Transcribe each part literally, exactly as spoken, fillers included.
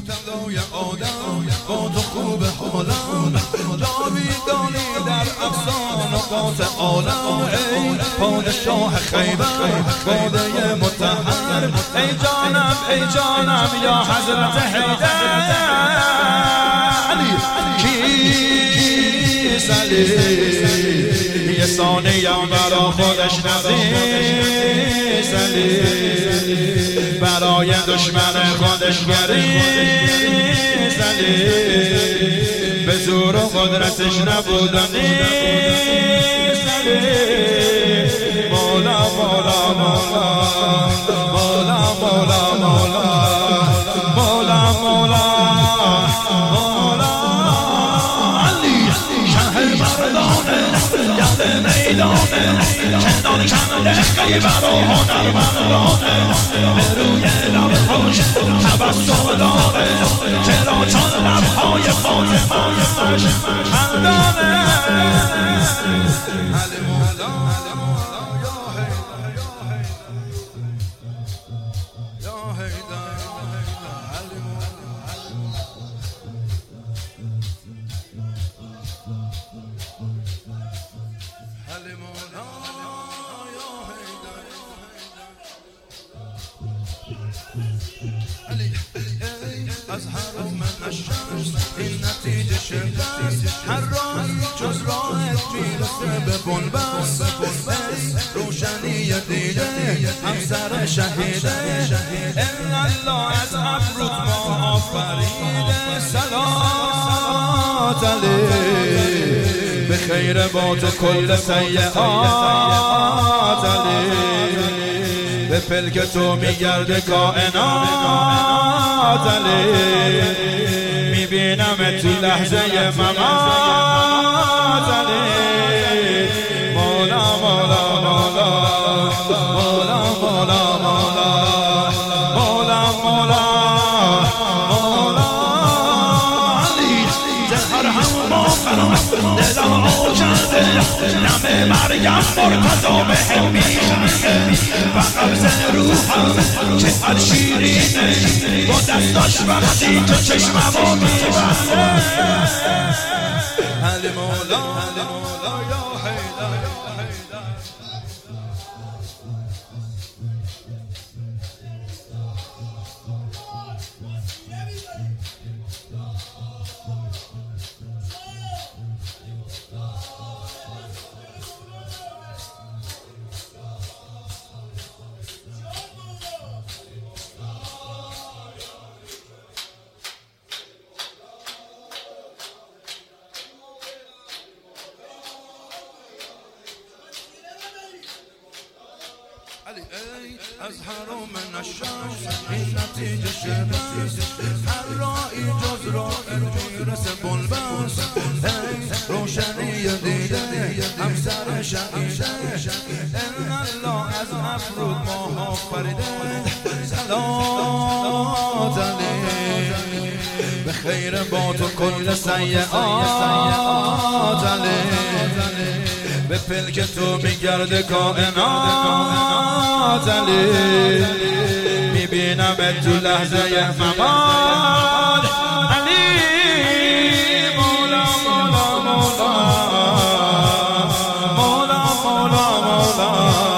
مقتدای آدم با تو خوب حالم جاویدانی در افسانه قاط عالم ای پادشاه خیبر باده مطهر ای جانم ای جانم یا حضرت حیدر کی سلی یه ثانیم برا خودش نزیزلی برای دشمن خودش گریزلی به زور و قدرتش نبود و نیزلی مولا مولا مولا مولا مولا مولا مولا مولا مولا علی شهر مردانه یاد میدانه چندان کمده خیبر و هنرمندانه به روی لبهاش تبسم داره چرا چون لبهای فاطمه خندانه علی مولا یا حیدر علی مولا علی مولا یا حیدر علی از حرم الشمس این نتیجه شکست هر راهی جز راهت میرسه به بنبست روشنی دیده همسر شهیده ان الله از افروت ما آفریده صلات علیه به خیر با تو کل سیئات علی به پلک تو میگرده کائنات علی میبینم تو لحظه ممات علی مولا مولا مولا مولا مولا مولا مولا مولا مولا علی زهر هم دلم آکنده نم مریم مرتضا به هم میخنده و قبض روحم که هر شیرینه با دستاش وقتی تو چشممو میبنده علی مولا علی مولا یا حیدر از حرم الشمس این نتیجه شکست هر راهی جز راه میرسه بنبست روشنی دیده همسر شهیده ان الله از افروت ما آفریده صلات علیه به خیر با تو کل سیئات علیه به پلک تو میگرده کائنات علی میبینم تو لحظه ممات علی مولا مولا مولا مولا مولا مولا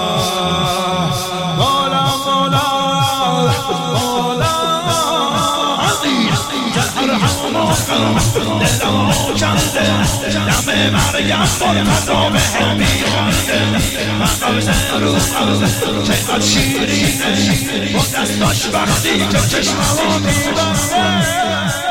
مولا مولا مولا علی زهر هم دلم آکنده نم مریم مرتضا به هم میخنده و قبض روحم که هر شیرینه با دستاش وقتی تو چشممو میبنده